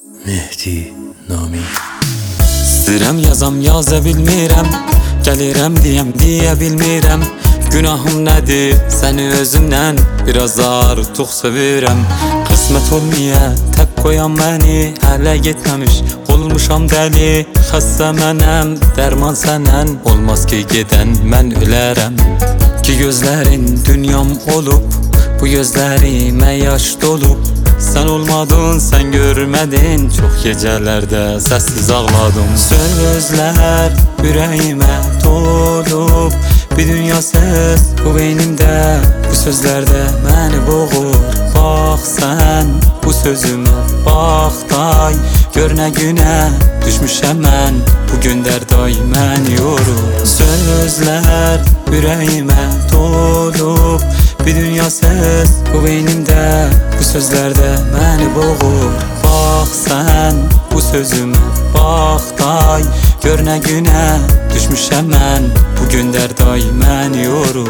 Mehdi Nami. İstəyirəm yazam, yaza bilmirəm. Gəlirəm deyəm, deyə bilmirəm. Günahım nədir, səni özümdən biraz artıq sevirəm. Qismət olmaya tək qoyan məni, hələ getməmiş olmuşam dəli. Xəstə mənəm, dərman sənən, olmaz ki gedən mən ölərəm. Ki gözlərin dünyam olub, bu gözlərimə yaş dolub. Sen olmadın, sen görmedin, çok gecelerde sessiz ağladım. Sözler yüreğime dolup, bir dünya ses bu beynimde. Bu sözlerde beni boğur. Bak sen bu sözüme, bak day. Gör ne güne düşmüşem ben, bugün derday beni yorur. Sözler yüreğime dolup, bir dünya ses bu beynimde. Bu sözlerde beni boğur. Bak sen bu sözüme, bak day. Gör ne güne düşmüşem ben, bugün derday beni yorur.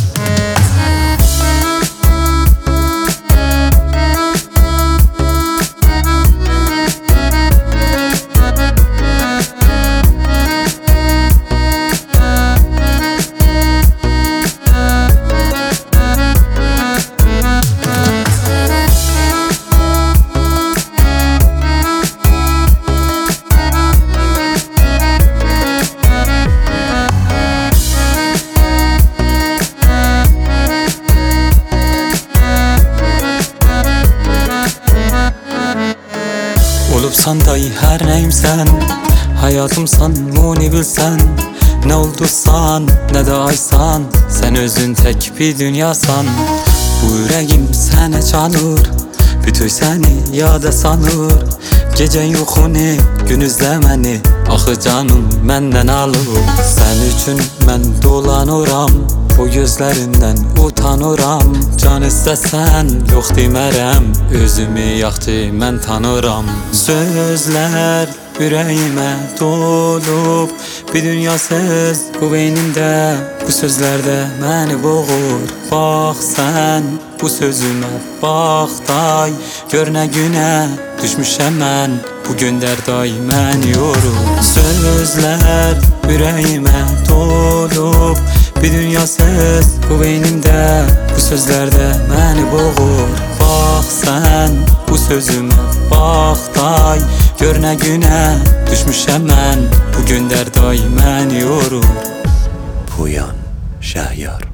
Olubsan dahi her neyimsen, hayatımsan bunu bilsen. Ne oldusan ne de aysan, sen özün tek bir dünyasan. Bu yüreğim sene canır, bütün seni yada sanır. Gece yuxunu, gün izlemeni, axı canım menden alır. Sen üçün mən dolanıram, bu gözlerinden utanıram. Can istesen yok demərəm, özümü yaxşı mən tanıram. Sözler yüreğime dolup, bir dünya söz bu beynimde. Bu sözlerde beni boğur. Bak sen bu sözüme, bak day. Gör ne güne düşmüşem ben, bugün derday beni yorur. Sözler yüreğime dolup, bir dünya söz bu beynimde. Bu sözlerde beni boğur. Bak sen bu sözüme, bak day. Gör ne güne düşmüşem ben, bugün derday beni yorur. Puyan Şahyar.